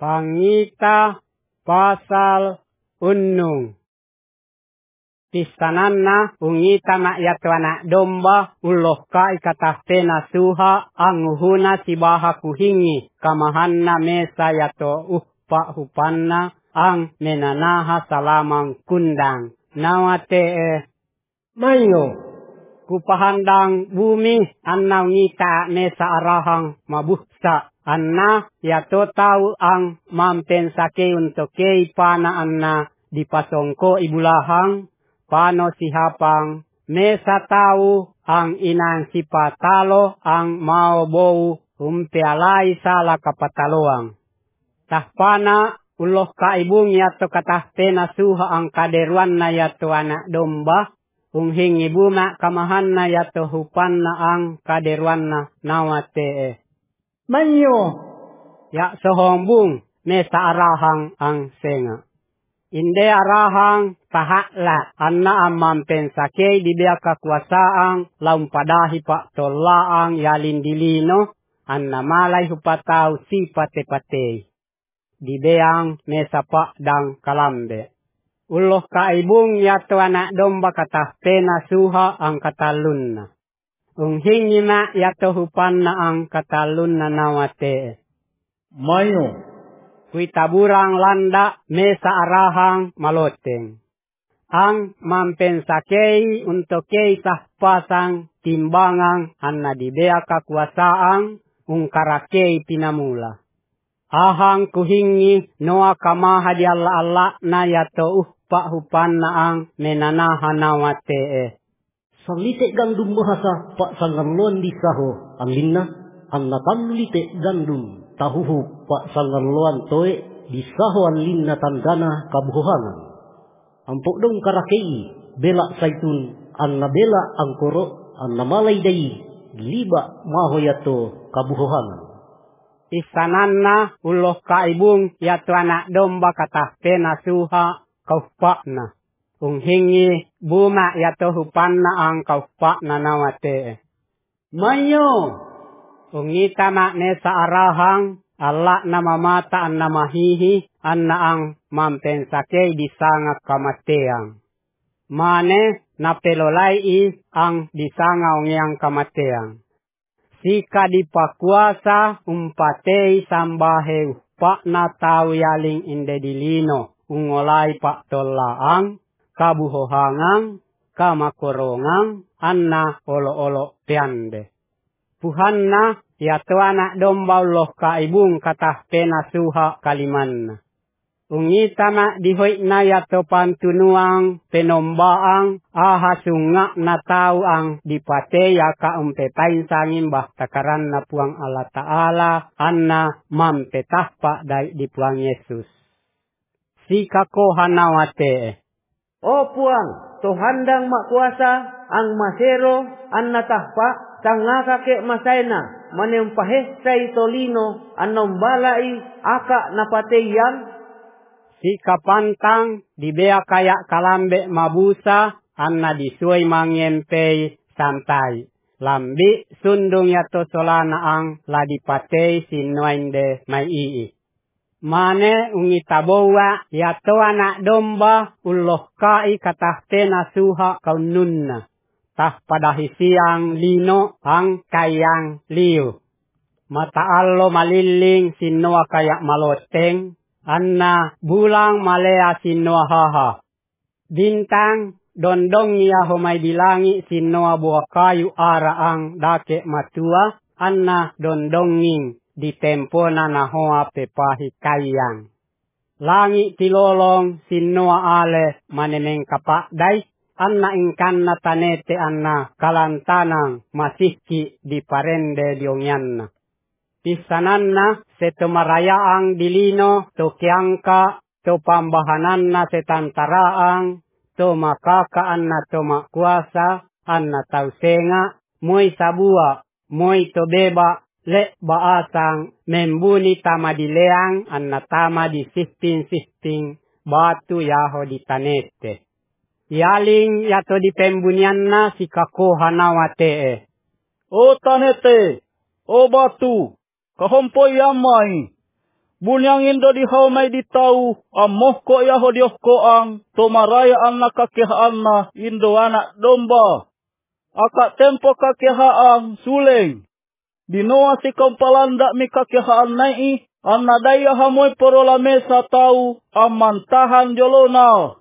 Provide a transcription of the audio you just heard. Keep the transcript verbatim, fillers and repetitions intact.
Pangita pasal unung. Pisananna ungita na yatwana domba uloh ka ikatahtena suha anguhuna sibaha kuhingi kamahanna mesa yato uppa hupanna ang menanaha salamang kundang. Nawate eh. Mayo. Kupahandang bumi anna ngita mesa arahang mabuhsa. Anna yato tau ang mampensake untuk kei pana anna dipasongko ibulahang. Pano sihapang mesa tau ang inang sipatalo ang mau bou umpialai sala kapataloang. Tahpana uloh kaibung yato katahtena suha ang kaderuan na yato anak domba. Unghing ibuma kamahan na yato hupan na ang kaderuan na nawate. Manyo. Ya sohombung mesa arahang ang senga. Inde arahang pahakla anna amam pensake di bea kakuasaang laumpadahi pak tolaang yalin dilino anna malay hupatau si pate-pate. Di beang mesa pak dang kalambe. Uloh kaibung yato anak domba katahtena suha ang katalunna. Unghingima yato hupanna ang katalunna nawate. Mayo. Kui taburang landa mesa arahang maloteng. Ang mampensakei untuk kei sahpasang timbangang anna di bea kakuasaang ungkarakei pinamula. Ahang kuhingi noa kamaha di alla-alla na yato uhpa hupan na ang menanaha nawate eh. Salite gandum bahasa pak sangarluan di saho ang linna ang natanlite gandum. Tahuhu pak sangarluan toe di saho ang linna tandana kabuhangan. Ampok dong karakei bela saitun an nabela ang koro an namalay day liba mahoyato kabuhangan. Isananna uloh kaibung yato anak domba katahtena suha kaupakna. Unghingi buma yato hupanna ang kaupakna nawate. Mayo. Ungita na nesa arahang Allah nama mata an nama hihi anna ang mampensake disanga kamateang. Mane napelolai ang disanga ungiang kamateang. Sika dipakuasa umpatei sambahe pak na tau yaling inde dilino ungolai pak tolaang kabuhohangang kamakorongang anna olo-olo piande. Puhanna yato anak domba uloh kaibung katahtena suha kalimanna. Ungita na dihoikna yato pantunuang penombaang ahasunga na tau ang dipate yaka umpetain sangin bah takaran na puang Allah Ta'ala anna mampetahpa dai di puang Yesus. Sika ko hanawate. O puang, tohandang makuasa ang masero anna tahpa tangaka ke masaina manempahestai tolino anombalai aka napateyang. Sika pantang di bea kayak kalambe mabusa anna disuai mangempei santai. Lambi sundung yato solana ang ladipatei sinuainde mai ii. Mane ungitabowa yato anak domba uloh kai katahtena suha kaununna. Tah padahi siang lino ang kayang liu. Mataallo maliling sinua kayak maloteng. Anna bulang malea sinua haha. Bintang dondong niya humay dilangi sinua buah kayu araang dake matua. Anna dondonging di tempo na nahoa pepahi kayang. Langi tilolong sinua ale manemeng kapakday. Anna ingkan na tanete anna kalantanang masihki di parende diongyanna. Pisananna seto marayaang dilino to kiangka to pambahanan na setantaraang to makaka anna to makuasa anna tausenga moy sabua moy to beba le baasang membuni tamadileang anna tama di sihting-sihting batu yaho di tanete. Yaling yato di pembunianna si kako hanawate. O tanete, o batu, kahompoi amai. Bunyang indo di haumay di tau, amoh ko yaho diok ko ang, tomaraya ang nakakihaan na indo anak domba. Akak tempo kakihaan suling. Dinoa si kompalanda mi kakihaan nai, an nadaya hamoy porola mesa tau, amantahan jolona.